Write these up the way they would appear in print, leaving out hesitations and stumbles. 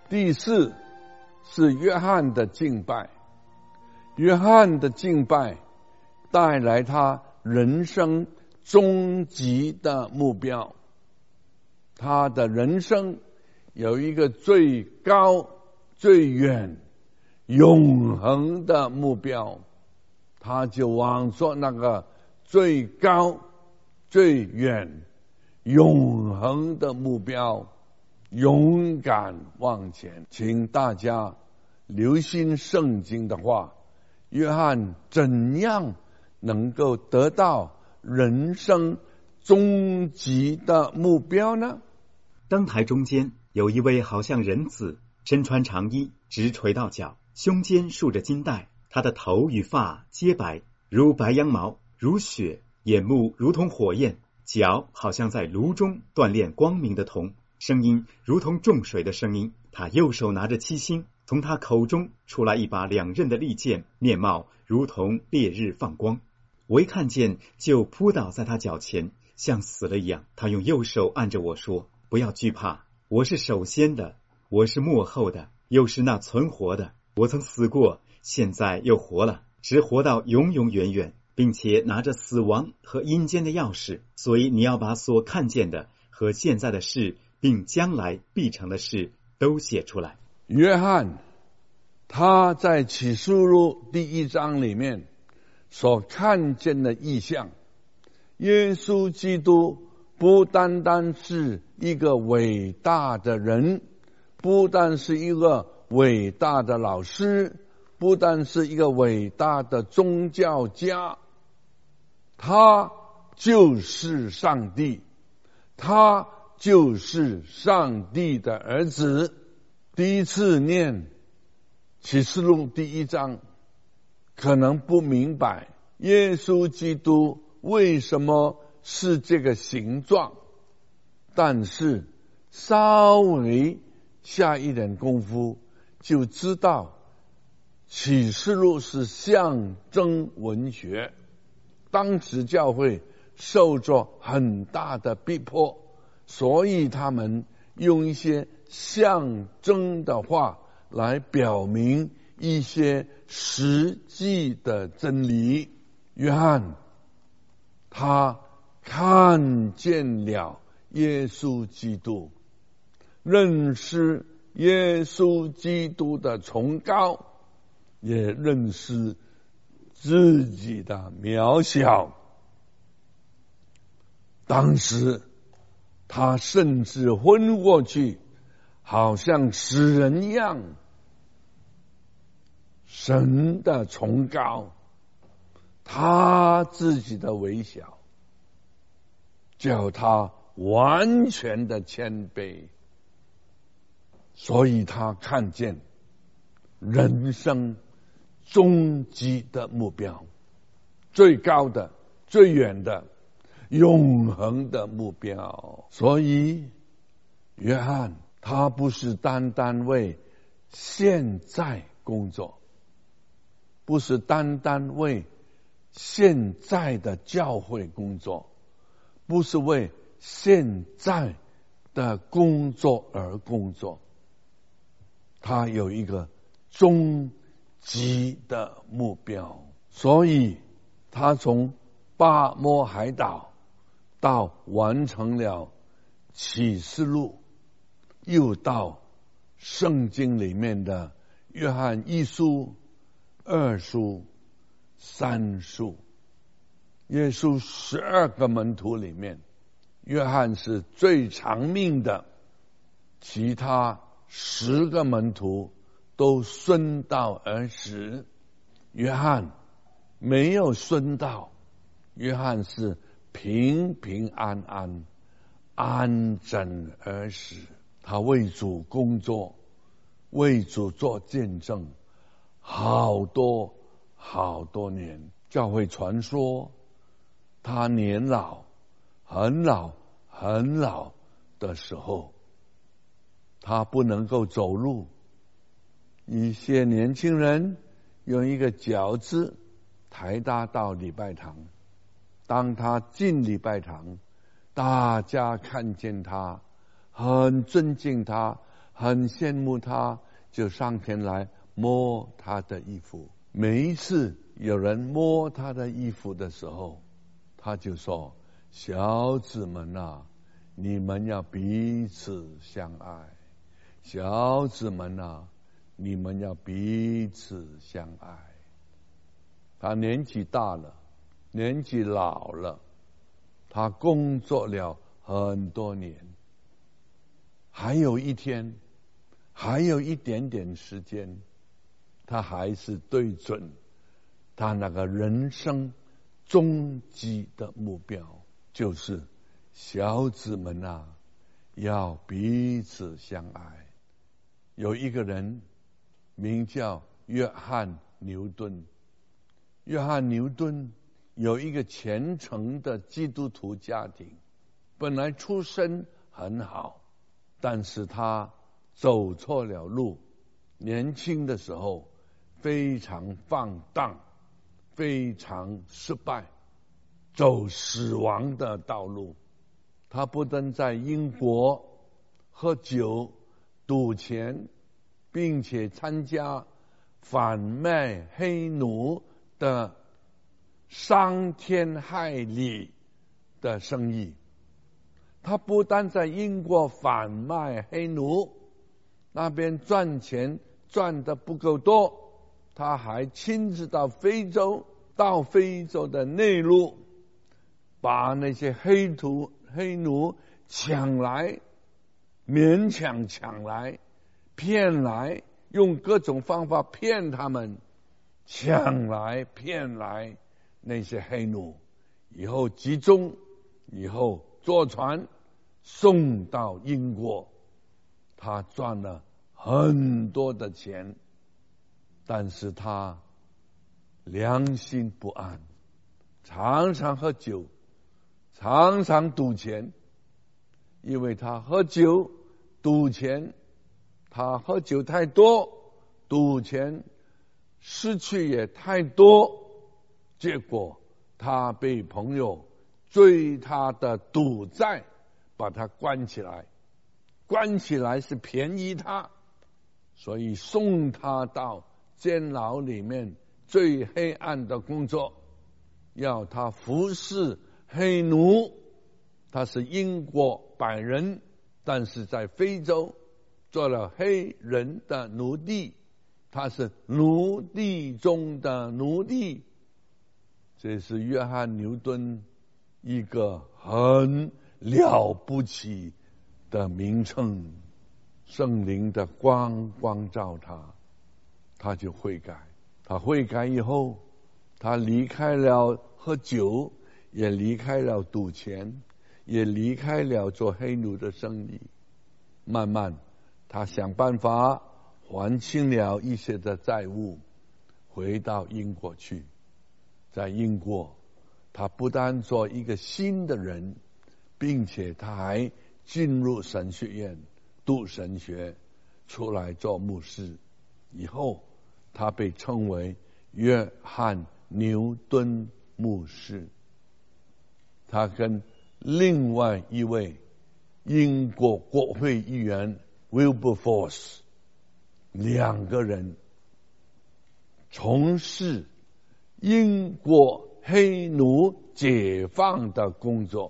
第四是约翰的敬拜。约翰的敬拜带来他人生终极的目标。他的人生有一个最高、最远、永恒的目标，他就往着那个最高、最远、永恒的目标勇敢往前。请大家留心圣经的话，约翰怎样能够得到人生终极的目标呢？ 灯台中间有一位好像人子，身穿长衣，直垂到脚，胸间束着金带，他的头与发皆白，如白羊毛，如雪，眼目如同火焰，脚好像在炉中锻炼光明的铜，声音如同众水的声音。他右手拿着七星，从他口中出来一把两刃的利剑，面貌如同烈日放光。我一看见，就扑倒在他脚前，像死了一样。他用右手按着我说：不要惧怕，我是首先的，我是末后的，又是那存活的。我曾死过，现在又活了，直活到永永远远，并且拿着死亡和阴间的钥匙。所以你要把所看见的和现在的事，并将来必成的事都写出来。 约翰他在启示录第1章里面所看见的异象，耶稣基督不单单是一个伟大的人，不单是一个伟大的老师，不单是一个伟大的宗教家，他就是上帝，他就是上帝的儿子。第一次念启示录第1章，可能不明白耶稣基督为什么是这个形状，但是稍微下一点功夫就知道启示录是象征文学。当时教会受着很大的逼迫，所以他们用一些象征的话来表明一些实际的真理。约翰他看见了耶稣基督，认识耶稣基督的崇高，也认识自己的渺小。当时他甚至昏过去，好像死人一样。神的崇高，他自己的微小，叫他完全的谦卑。所以他看见人生终极的目标，最高的、最远的、永恒的目标。所以约翰他不是单单为现在工作，不是单单为现在的教会工作，不是为现在的工作而工作，他有一个终极的目标。所以他从巴摩海岛到完成了启示录，又到圣经里面的约翰1书、2书、3书。耶稣12个门徒里面，约翰是最长命的，其他10个门徒都殉道而死。约翰没有殉道，约翰是平平安安、安枕而死。他为主工作，为主做见证，好多好多年。教会传说他年老、很老、很老的时候，他不能够走路。一些年轻人用一个轎子抬他到礼拜堂。当他进礼拜堂，大家看见他，很尊敬他， 很羡慕他，就上前来摸他的衣服。每一次有人摸他的衣服的时候，他就说：小子们啊，你们要彼此相爱。小子们啊，你们要彼此相爱。他年纪大了，年纪老了，他工作了很多年，还有一天，还有一点点时间，他还是对准他那个人生终极的目标，就是小子们啊，要彼此相爱。有一个人名叫约翰牛顿，约翰牛顿有一个虔诚的基督徒家庭，本来出身很好，但是他走错了路，年轻的时候非常放荡，非常失败，走死亡的道路。他不但在英国喝酒赌钱，并且参加贩卖黑奴的伤天害理的生意。他不但在英国贩卖黑奴，那边赚钱赚得不够多，他还亲自到非洲的内陆，把那些黑奴抢来，勉强抢来，骗来，用各种方法骗他们，抢来骗来那些黑奴，以后集中，以后坐船送到英国。他赚了很多的钱，但是他良心不安，常常喝酒，常常赌钱。因为他喝酒赌钱，他喝酒太多，赌钱失去也太多，结果他被朋友追他的赌债，把他关起来。关起来是便宜他，所以送他到监牢里面最黑暗的工作，要他服侍黑奴。他是英国白人，但是在非洲做了黑人的奴隶，他是奴隶中的奴隶。这是约翰牛顿一个很了不起的名称。圣灵的光照他，他就悔改。他悔改以后，他离开了喝酒，也离开了赌钱，也离开了做黑奴的生意。慢慢他想办法还清了一些的债务，回到英国去。在英国，他不但做一个新的人，并且他还进入神学院读神学，出来做牧师。以后他被称为约翰牛顿牧师。他跟另外一位英国国会议员 Wilberforce 两个人从事英国黑奴解放的工作。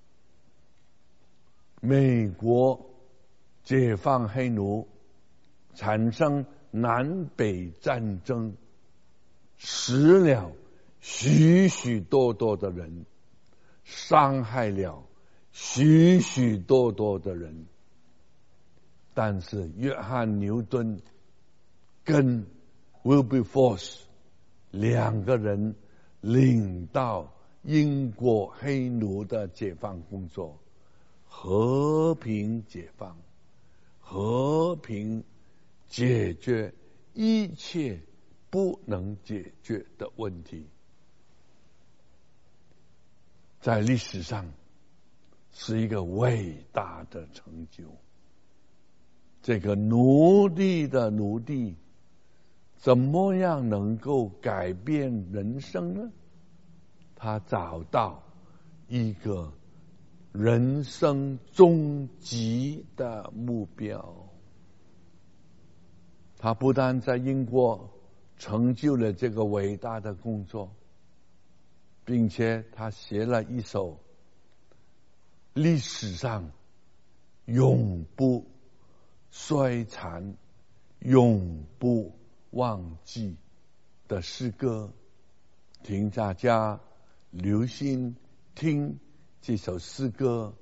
美国解放黑奴，产生南北战争，死了许许多多的人，伤害了许许多多的人。但是约翰牛顿跟 Wilberforce 两个人领到英国黑奴的解放工作，和平解放，和平解决一切不能解决的问题。在历史上是一个伟大的成就。这个奴隶的奴隶怎么样能够改变人生呢？他找到一个人生终极的目标， 他不但在英国成就了这个伟大的工作，并且他写了一首历史上永不衰残、永不忘记的诗歌，请大家留心听这首诗歌。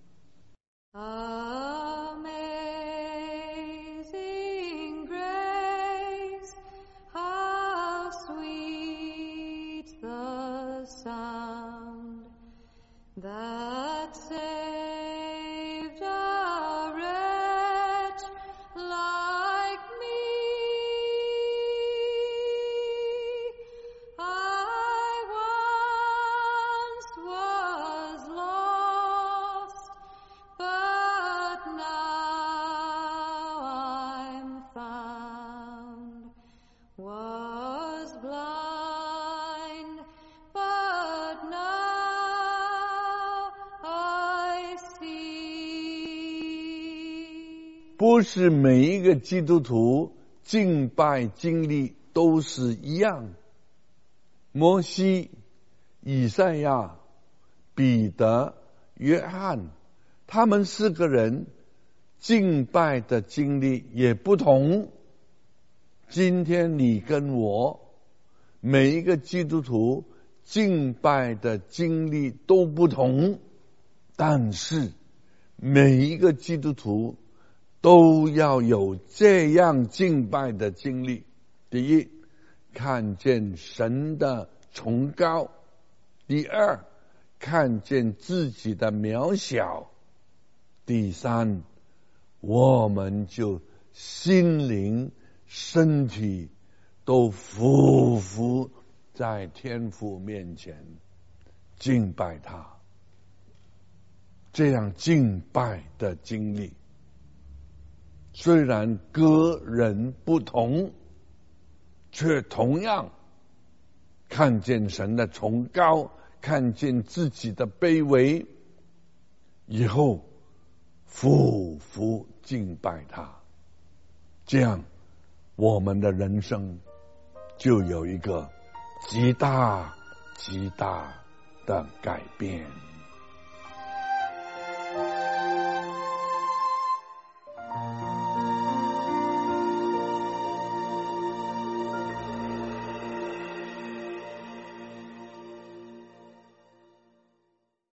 Amazing grace, how sweet the sound that saved a wretch like me. I once was lost, but now I'm found. Was blind, but now I see. 不是每一个基督徒敬拜经历都是一样。摩西、以赛亚、彼得、约翰，他们四个人敬拜的经历也不同。今天你跟我，每一个基督徒敬拜的经历都不同，但是每一个基督徒都要有这样敬拜的经历。第一，看见神的崇高；第二，看见自己的渺小；第三，我们就心灵、身体都匍匐在天父面前敬拜他。这样敬拜的经历，虽然个人不同，却同样看见神的崇高，看见自己的卑微，以后匍匐敬拜他，这样我们的人生就有一个极大极大的改变。